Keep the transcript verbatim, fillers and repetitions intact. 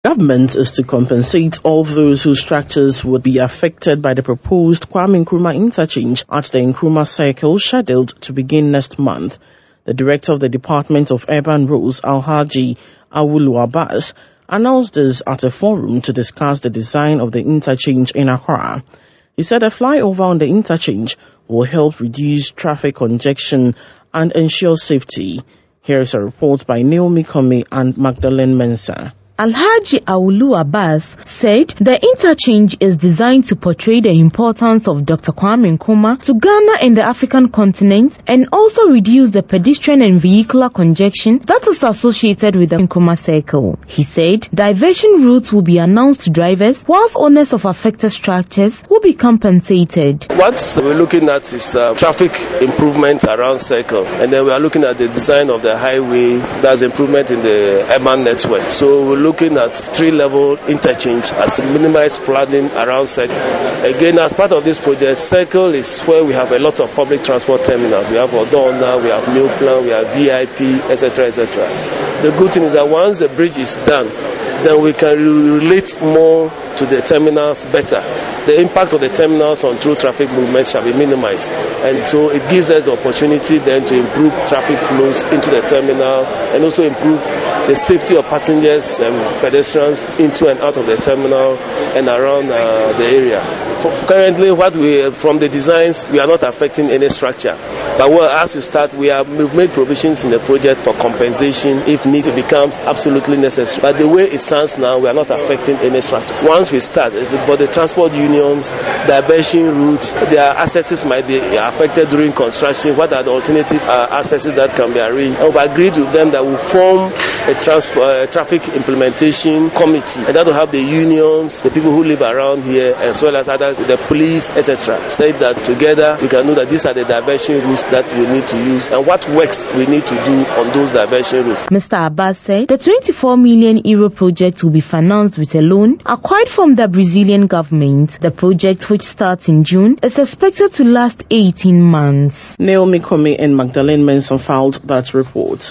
Government is to compensate all those whose structures would be affected by the proposed Kwame Nkrumah interchange at the Nkrumah Circle, scheduled to begin next month. The Director of the Department of Urban Roads, Alhaji Awulu Abbas, announced this at a forum to discuss the design of the interchange in Accra. He said a flyover on the interchange will help reduce traffic congestion and ensure safety. Here is a report by Naomi Kome and Magdalene Mensah. Alhaji Awulu Abbas said the interchange is designed to portray the importance of Doctor Kwame Nkrumah to Ghana and the African continent, and also reduce the pedestrian and vehicular congestion that is associated with the Nkrumah Circle. He said diversion routes will be announced to drivers, whilst owners of affected structures will be compensated. What we're looking at is uh, traffic improvement around Circle, and then we are looking at the design of the highway, that's improvement in the urban network. So we're looking at three-level interchange as minimized flooding around Circle. Again, as part of this project, Circle is where we have a lot of public transport terminals. We have Odona, we have Milplan, we have V I P, et cetera, et cetera. The good thing is that once the bridge is done, then we can relate more to the terminals better. The impact of the terminals on through traffic movement shall be minimized, and so it gives us the opportunity then to improve traffic flows into the terminal and also improve the safety of passengers and pedestrians into and out of the terminal and around uh, the area. For, currently, what we from the designs, we are not affecting any structure, but well, as we start, we have we've made provisions in the project for compensation if need becomes absolutely necessary. But the way it stands now, we are not affecting any structure. Once we start, but the transport unions, diversion routes, their accesses might be affected during construction. What are the alternative uh, accesses that can be arranged? And we've agreed with them that we form a transport, uh, traffic implementation committee, and that will have the unions, the people who live around here, as well as other, the police, et cetera. Say that together we can know that these are the diversion routes that we need to use and what works we need to do on those diversion routes. Mister Abbas said the twenty-four million euro project will be financed with a loan acquired from the Brazilian government. The project, which starts in June, is expected to last eighteen months. Naomi Kome and Magdalene Mensah filed that report.